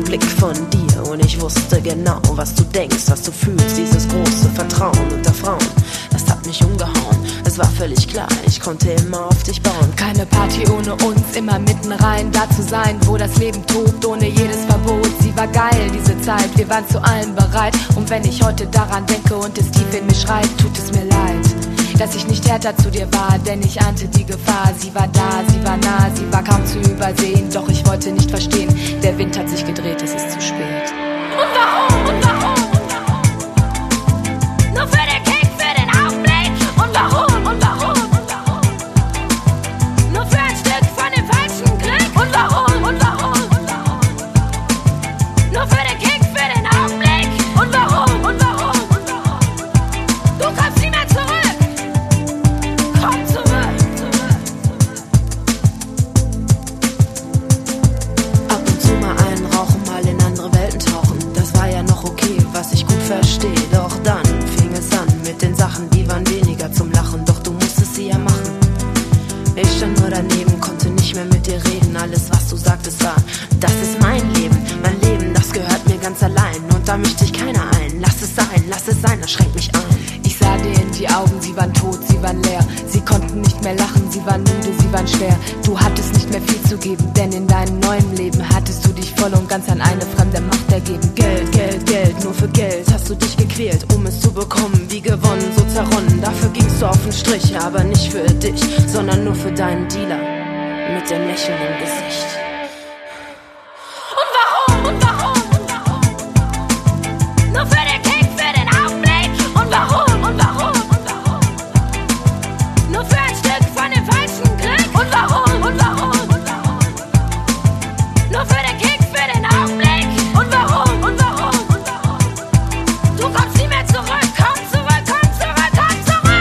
einen Blick von dir und ich wusste genau, was du denkst, was du fühlst. Dieses große Vertrauen unter Frauen, das hat mich umgehauen. Es war völlig klar, ich konnte immer auf dich bauen. Keine Party ohne uns, immer mitten rein, da zu sein, wo das Leben tobt, ohne jedes Verbot. Sie war geil, diese Zeit, wir waren zu allem bereit. Und wenn ich heute daran denke und es tief in mir schreit, tut es mir leid, dass ich nicht härter zu dir war, denn ich ahnte die Gefahr. Sie war da, sie war nah, sie war kaum zu übersehen, doch ich wollte nicht verstehen, der Wind hat sich gedreht, es ist zu spät. Und warum, und warum, und warum? Nur für den Kick, für den Augenblick. Und warum, und warum, und warum? Nur für ein Stück von dem falschen Glück. Und warum, und warum, und warum? Nur für den Kick, für den Augenblick. Und warum, und warum, und warum? Du kommst nie mehr zurück. Komm zurück, zurück. Ab und zu mal einen rauchen, mal in andere Welten tauchen. Das war ja noch okay, was ich gut verstehe. Doch dann fing es an mit den Sachen, die waren weniger zum Lachen. Doch du musstest sie ja machen. Ich stand nur daneben, konnte nicht mehr mit dir reden. Alles, was du sagtest, war, das ist mein Leben, das gehört mir ganz allein. Und da mischt sich keiner ein. Lass es sein, das schränkt mich ein. Ich sah dir in die Augen, sie waren tot, sie waren leer. Sie konnten nicht mehr lachen, sie waren müde, sie waren schwer. Du hattest nicht mehr viel zu geben, denn in deinem neuen Leben hattest du dich voll und ganz an eine fremde Macht ergeben. Geld, Geld, Geld, nur für Geld hast du dich gequält, um es zu bekommen. Wie gewonnen, so zerronnen. Dafür gingst du auf den Strich, aber nicht für dich, sondern nur für deinen Dealer mit dem Lächeln im Gesicht. Und warum, und warum, und warum? Nur für den Kick, für den Augenblick. Und warum, und warum, und warum? Nur für ein Stück von dem falschen Glück. Und warum, und warum, und warum? Nur für den Kick, für den Augenblick. Und warum, und warum, und warum? Du kommst nie mehr zurück. Komm zurück, komm zurück, komm zurück.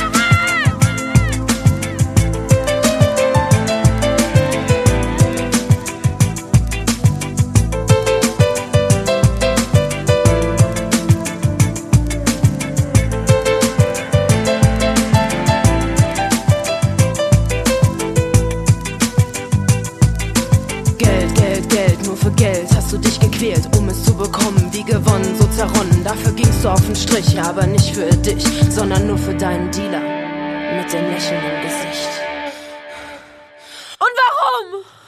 Geld, Geld, Geld, nur für Geld hast du dich gequält, um es zu bekommen. Wie gewonnen, so zerronnen. Dafür gingst du auf den Strich, aber nicht für dich, sondern nur für deinen Dealer mit dem Lächeln im Gesicht. Und warum?